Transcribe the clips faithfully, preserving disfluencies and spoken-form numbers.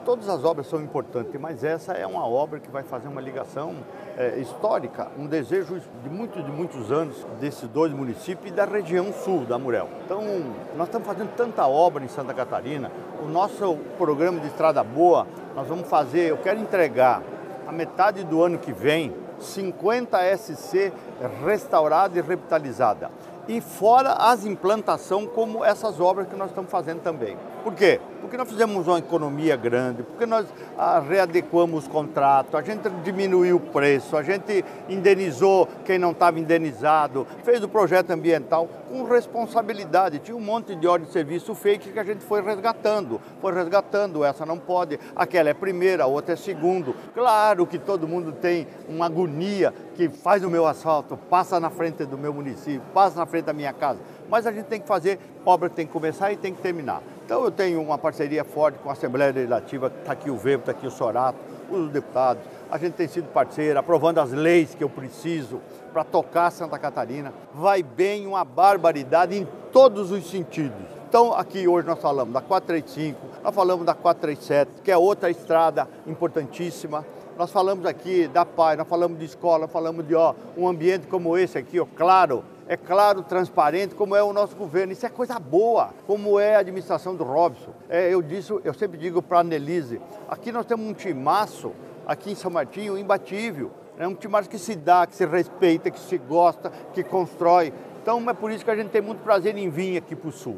Todas as obras são importantes, mas essa é uma obra que vai fazer uma ligação é, histórica, um desejo de muitos de muitos anos desses dois municípios e da região sul da Amurel. Então, nós estamos fazendo tanta obra em Santa Catarina, o nosso programa de Estrada Boa, nós vamos fazer, eu quero entregar a metade do ano que vem, cinquenta S C restaurada e revitalizada. E fora as implantações como essas obras que nós estamos fazendo também. Por quê? Porque nós fizemos uma economia grande, porque nós ah, readequamos os contratos, a gente diminuiu o preço, a gente indenizou quem não estava indenizado, fez o projeto ambiental com responsabilidade. Tinha um monte de ordem de serviço fake que a gente foi resgatando, foi resgatando, essa não pode, aquela é primeira, a outra é segundo. Claro que todo mundo tem uma agonia que faz o meu asfalto, passa na frente do meu município, passa na frente da minha casa, mas a gente tem que fazer, a obra tem que começar e tem que terminar. Então eu tenho uma parceria forte com a Assembleia Legislativa, está aqui o Weber, está aqui o Sorato, os deputados, a gente tem sido parceiro, aprovando as leis que eu preciso para tocar Santa Catarina. Vai bem uma barbaridade em todos os sentidos. Então aqui hoje nós falamos da quatrocentos e trinta e cinco, nós falamos da quatrocentos e trinta e sete, que é outra estrada importantíssima. Nós falamos aqui da paz, nós falamos de escola, falamos de ó, um ambiente como esse aqui, ó, claro, é claro, transparente, como é o nosso governo. Isso é coisa boa, como é a administração do Robson. É, eu, disse, eu sempre digo para a Annelise, aqui nós temos um timaço, aqui em São Martinho, imbatível. É um timaço que se dá, que se respeita, que se gosta, que constrói. Então é por isso que a gente tem muito prazer em vir aqui para o Sul.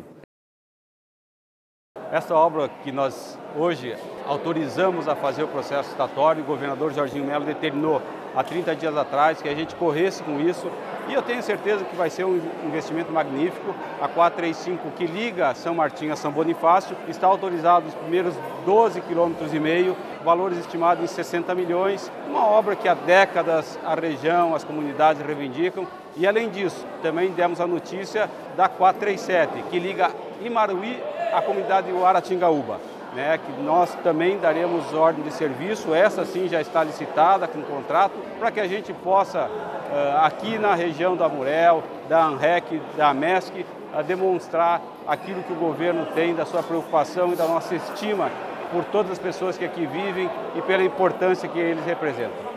Essa obra que nós hoje autorizamos a fazer o processo estatório, o governador Jorginho Melo determinou há trinta dias atrás que a gente corresse com isso e eu tenho certeza que vai ser um investimento magnífico. A quatrocentos e trinta e cinco que liga São Martinho a São Bonifácio está autorizado os primeiros doze quilômetros e meio, valores estimados em sessenta milhões, uma obra que há décadas a região, as comunidades reivindicam e além disso também demos a notícia da quatrocentos e trinta e sete que liga Imaruí à comunidade de Aratingaúba, né, que nós também daremos ordem de serviço, essa sim já está licitada com contrato, para que a gente possa, aqui na região da Amurel, da ANREC, da AMESC, demonstrar aquilo que o governo tem, da sua preocupação e da nossa estima por todas as pessoas que aqui vivem e pela importância que eles representam.